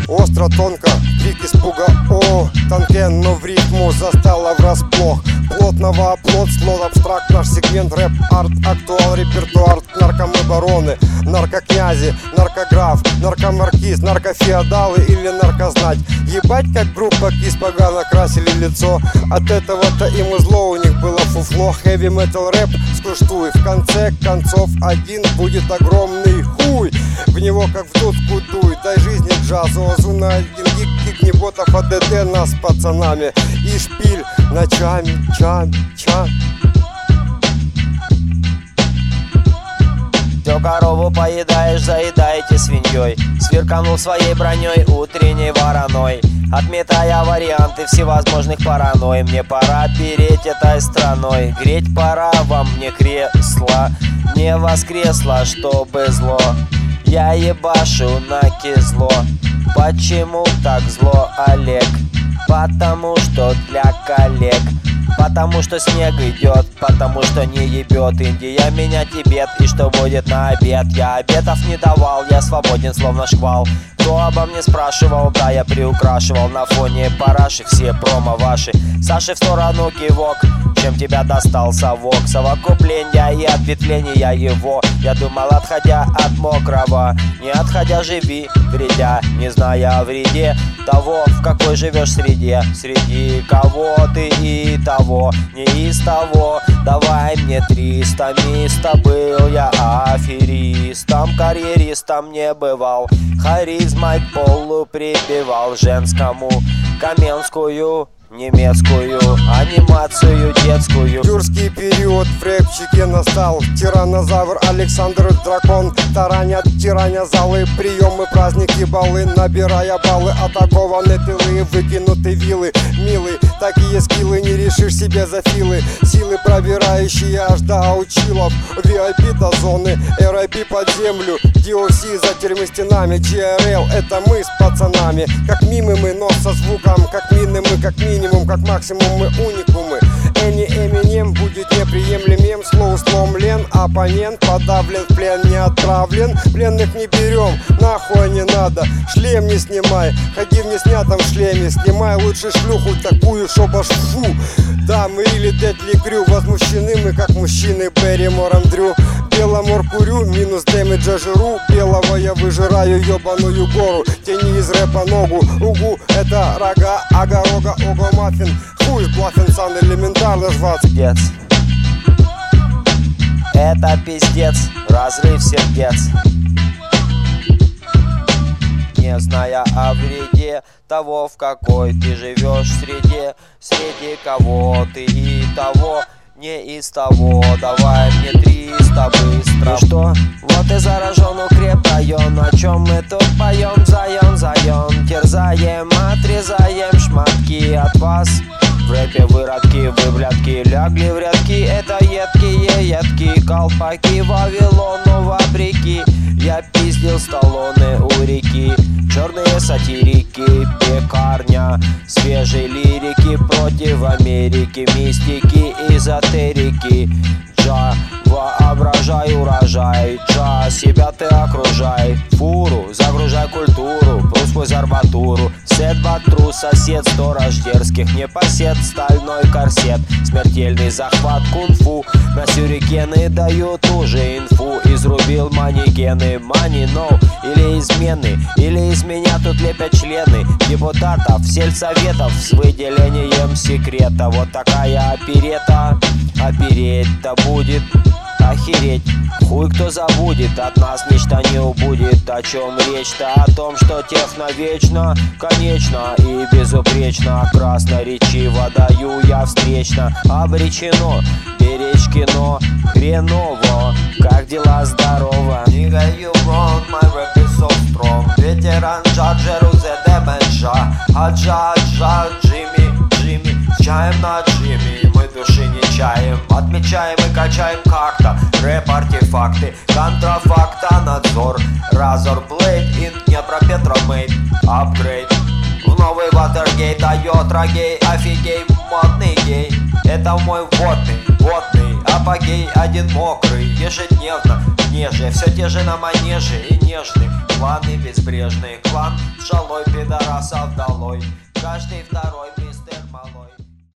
Остро, тонко, крик испуга, о, танкен, но в ритму застала врасплох. Плотного оплот, слот, абстракт, наш сегмент, рэп, арт, актуал, репертуар, наркомы, бароны, наркокнязи, наркограф, наркомаркиз, наркофеодалы или наркознать. Ебать, как группа Кис погано красили лицо. От этого-то им и зло, у них было фуфло. Хэви метал рэп скуштуй, в конце концов один будет огромный хуй. В него как в дудку дуй, дай жизни джазу, озуна один гиг, кикни ботов АДТ нас с пацанами. И шпиль ночами, чам. Всё корову поедаешь, заедаете свиньей. Сверканул своей броней утренней вороной, отметая варианты всевозможных паранойй. Мне пора переть этой страной, греть пора во мне кресло. Не воскресло, чтобы зло, я ебашу на кизло. Почему так зло, Олег? Потому что для коллег. Потому что снег идет, потому что не ебет Индия меня Тибет, и что будет на обед? Я обетов не давал, я свободен словно шквал. Кто обо мне спрашивал, да я приукрашивал на фоне параши все промо ваши. Саши в сторону кивок, чем тебя достал совок. Совокупления и ответвления его. Я думал, отходя от мокрого, не отходя живи, вредя, не зная о вреде того, в какой живешь среде. Среди кого ты и того, не из того. Давай мне 300 миста, был я аферистом, карьеристом не бывал. Харизмой к полу прибивал, женскому каменскую, немецкую, анимацию детскую. Юрский период в рэпчике настал. Тираннозавр, Александр Дракон таранят тираннозалы, приемы, праздники, балы, набирая баллы. Атакованы тылы, выкинуты вилы. Милый, такие скиллы не решишь себе за филы. Силы, пробирающие аж до аучилов. VIP до зоны, RIP под землю. DOC за тюрьмы-стенами. GRL, это мы с пацанами. Как мимы мы, но со звуком. Как мины мы, как минимум, как максимум мы уникумы. Эминем будет неприемлемым, слово сломлен. Оппонент подавлен, в плен не отправлен. Пленных не берем, нахуй не надо. Шлем не снимай, ходи в неснятом шлеме. Снимай лучше шлюху такую, чтоб аж фу. Да, мы или Дедли Крю, возмущены мы как мужчины Берримор Андрю. Беломор курю, минус дэмэджа жру. Белого я выжираю ебаную гору. Тяни из рэпа ногу, угу, это рога, огорога, ого, маффин. Хуй, блаффин, сан, элементарно жваться. Пиздец. Это пиздец, разрыв сердец. Не зная о вреде того, в какой ты живешь среде. Среди кого ты и того, не из того. Давай мне 300 быстро. Ну что? Вот и заражен укреп район. О чем мы тут поем? Заем, терзаем, отрезаем шматки от вас. В рэпе выродки, вы блядки, лягли в рядки. Это едкие колпаки Вавилону вопреки. Я пиздил Сталлоне у реки. Черные сатирики, пекарня свежей лирики против Америки. Мистики, эзотерики. Джа, воображай урожай. Джа, себя ты окружай. Фуру, загружай культуру, пру сквозь арматуру. Сет батру, сосед, сторож дерзких непосед. Стальной корсет, смертельный захват кунг-фу. На сюрикены дают уже инфу. Изрубил манекены, money no. Или измены, или из меня тут лепят члены депутатов, сельсоветов с выделением секрета. Вот такая оперета, опереть-то будет охереть. Хуй кто забудет, от нас ничто не убудет. О чем речь-то? О том, что техно вечно, конечно и безупречно. Красноречиво даю я встречно. Обречено беречь кино хреново. Как дела, здорово? Nigga, you wrong, my rap is so strong. Ветеран Джаджеру зе деменша. Аджа, Джимми, с чаем на Джимми. Мы души не чаем, отмечаем и качаем как-то. Рэп, артефакты, контрафакта, надзор. Разор, Блейд, инк, не про Петромейт. Апгрейд, в новый Ватергейт. Тойотра гей, офигей, модный гей. Это мой водный апогей. Один мокрый, ежедневно, ниже. Все те же на манеже и нежный. клан и безбрежный клан с шалой пидорасов долой. Каждый второй